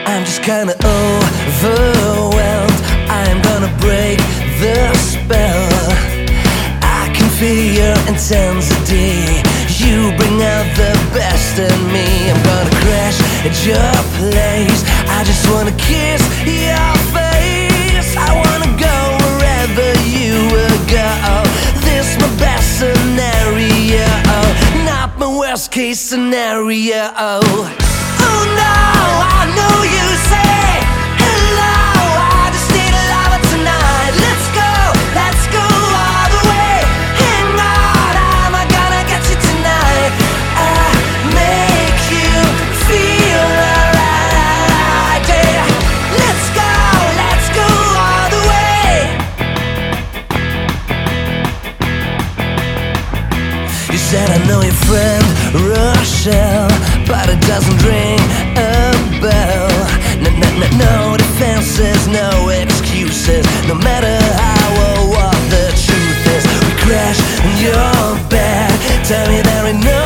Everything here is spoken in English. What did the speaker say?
I'm just kinda overwhelmed. I'm gonna break the spell. I can feel your intensity. You bring out the best in me. I'm gonna crash at your place. I just wanna kiss your face. I wanna go wherever you will go. This my best scenario, not my worst case scenario. Oh no, I know you say hello. I just need a lover tonight. Let's go all the way. Hang on, I'm gonna get you tonight. I make you feel alright, yeah. Let's go all the way. You said I know your friend Rochelle, but it doesn't ring a bell. No defenses, no excuses. No matter how or what the truth is, we crash in your bed. Tell me there ain't no